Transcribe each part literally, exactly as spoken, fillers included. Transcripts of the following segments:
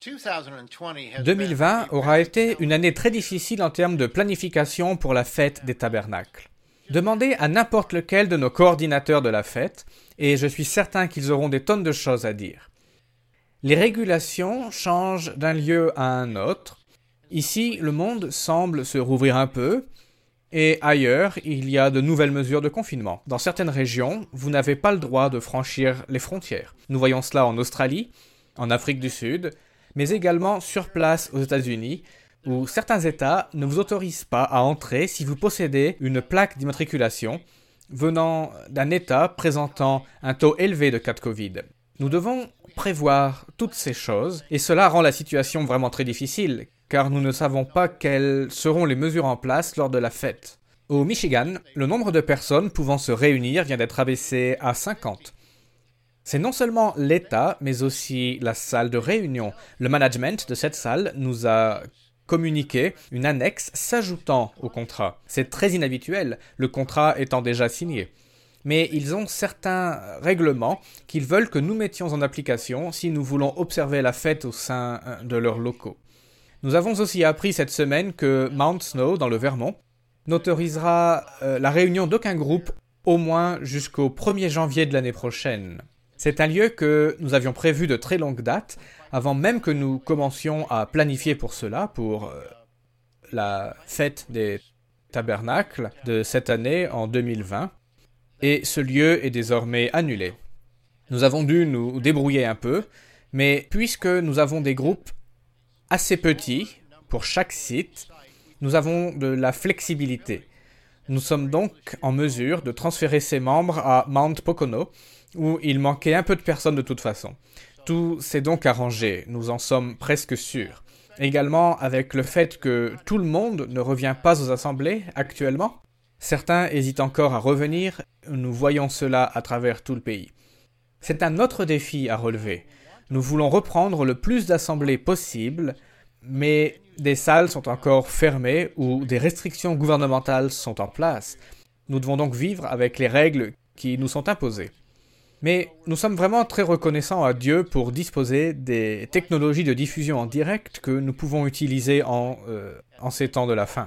deux mille vingt aura été une année très difficile en termes de planification pour la fête des tabernacles. Demandez à n'importe lequel de nos coordinateurs de la fête, et je suis certain qu'ils auront des tonnes de choses à dire. Les régulations changent d'un lieu à un autre. Ici, le monde semble se rouvrir un peu, et ailleurs, il y a de nouvelles mesures de confinement. Dans certaines régions, vous n'avez pas le droit de franchir les frontières. Nous voyons cela en Australie, en Afrique du Sud, mais également sur place aux États-Unis, où certains États ne vous autorisent pas à entrer si vous possédez une plaque d'immatriculation venant d'un État présentant un taux élevé de cas de Covid. Nous devons prévoir toutes ces choses, et cela rend la situation vraiment très difficile, car nous ne savons pas quelles seront les mesures en place lors de la fête. Au Michigan, le nombre de personnes pouvant se réunir vient d'être abaissé à cinquante. C'est non seulement l'État, mais aussi la salle de réunion. Le management de cette salle nous a communiqué une annexe s'ajoutant au contrat. C'est très inhabituel, le contrat étant déjà signé. Mais ils ont certains règlements qu'ils veulent que nous mettions en application si nous voulons observer la fête au sein de leurs locaux. Nous avons aussi appris cette semaine que Mount Snow, dans le Vermont, n'autorisera euh, la réunion d'aucun groupe au moins jusqu'au premier janvier de l'année prochaine. C'est un lieu que nous avions prévu de très longue date, avant même que nous commencions à planifier pour cela, pour euh, la fête des tabernacles de cette année en deux mille vingt. Et ce lieu est désormais annulé. Nous avons dû nous débrouiller un peu, mais puisque nous avons des groupes assez petits pour chaque site, nous avons de la flexibilité. Nous sommes donc en mesure de transférer ces membres à Mount Pocono, où il manquait un peu de personnes de toute façon. Tout s'est donc arrangé, nous en sommes presque sûrs. Également avec le fait que tout le monde ne revient pas aux assemblées actuellement. Certains hésitent encore à revenir, nous voyons cela à travers tout le pays. C'est un autre défi à relever. Nous voulons reprendre le plus d'assemblées possible, mais des salles sont encore fermées ou des restrictions gouvernementales sont en place. Nous devons donc vivre avec les règles qui nous sont imposées. Mais nous sommes vraiment très reconnaissants à Dieu pour disposer des technologies de diffusion en direct que nous pouvons utiliser en, euh, en ces temps de la fin.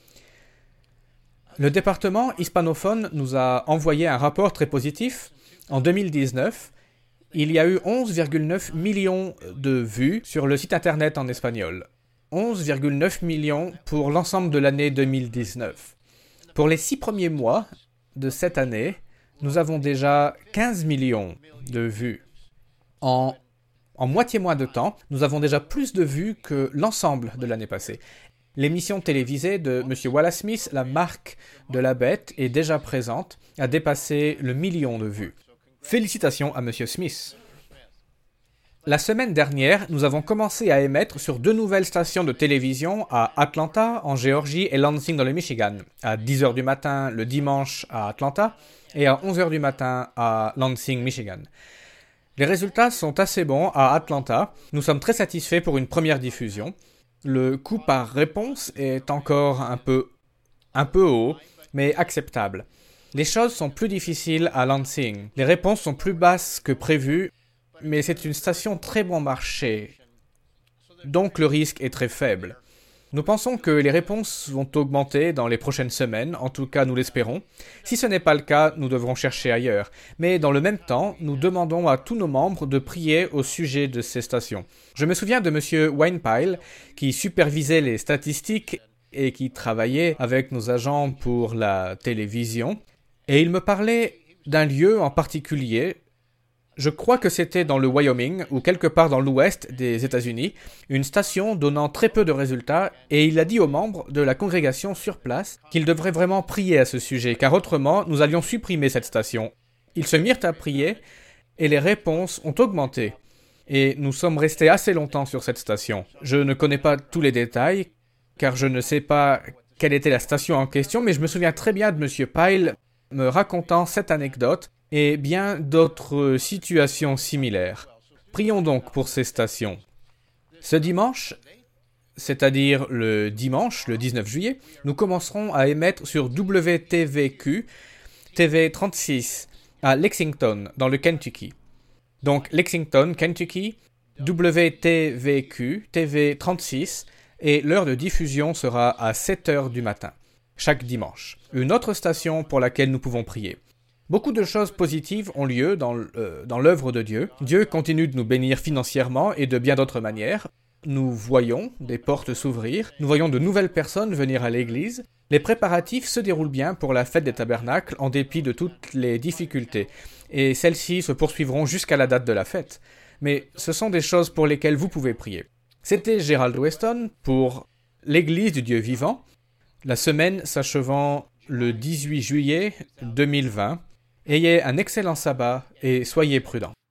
Le département hispanophone nous a envoyé un rapport très positif. En deux mille dix-neuf, il y a eu onze virgule neuf millions de vues sur le site internet en espagnol. onze virgule neuf millions pour l'ensemble de l'année deux mille dix-neuf. Pour les six premiers mois de cette année, nous avons déjà quinze millions de vues. En, en moitié moins de temps, nous avons déjà plus de vues que l'ensemble de l'année passée. L'émission télévisée de M. Wallace Smith, la marque de la bête, est déjà présente, a dépassé le million de vues. Félicitations à M. Smith. La semaine dernière, nous avons commencé à émettre sur deux nouvelles stations de télévision à Atlanta, en Géorgie, et Lansing, dans le Michigan, à dix heures du matin le dimanche à Atlanta et à onze heures du matin à Lansing, Michigan. Les résultats sont assez bons à Atlanta. Nous sommes très satisfaits pour une première diffusion. Le coût par réponse est encore un peu, un peu haut, mais acceptable. Les choses sont plus difficiles à Lansing. Les réponses sont plus basses que prévu, mais c'est une station très bon marché, donc le risque est très faible. Nous pensons que les réponses vont augmenter dans les prochaines semaines, en tout cas nous l'espérons. Si ce n'est pas le cas, nous devrons chercher ailleurs. Mais dans le même temps, nous demandons à tous nos membres de prier au sujet de ces stations. Je me souviens de M. Winepile, qui supervisait les statistiques et qui travaillait avec nos agents pour la télévision, et il me parlait d'un lieu en particulier. Je crois que c'était dans le Wyoming, ou quelque part dans l'ouest des États-Unis, une station donnant très peu de résultats, et il a dit aux membres de la congrégation sur place qu'ils devraient vraiment prier à ce sujet, car autrement, nous allions supprimer cette station. Ils se mirent à prier, et les réponses ont augmenté. Et nous sommes restés assez longtemps sur cette station. Je ne connais pas tous les détails, car je ne sais pas quelle était la station en question, mais je me souviens très bien de M. Pyle me racontant cette anecdote, et bien d'autres situations similaires. Prions donc pour ces stations. Ce dimanche, c'est-à-dire le dimanche, le dix-neuf juillet, nous commencerons à émettre sur W T V Q, T V trente-six, à Lexington, dans le Kentucky. Donc Lexington, Kentucky, W T V Q T V trente-six et l'heure de diffusion sera à sept heures du matin, chaque dimanche. Une autre station pour laquelle nous pouvons prier. Beaucoup de choses positives ont lieu dans, euh, dans l'œuvre de Dieu. Dieu continue de nous bénir financièrement et de bien d'autres manières. Nous voyons des portes s'ouvrir, nous voyons de nouvelles personnes venir à l'église. Les préparatifs se déroulent bien pour la fête des tabernacles en dépit de toutes les difficultés. Et celles-ci se poursuivront jusqu'à la date de la fête. Mais ce sont des choses pour lesquelles vous pouvez prier. C'était Gerald Weston pour l'Église du Dieu vivant, la semaine s'achevant le dix-huit juillet deux mille vingt. Ayez un excellent sabbat et soyez prudents.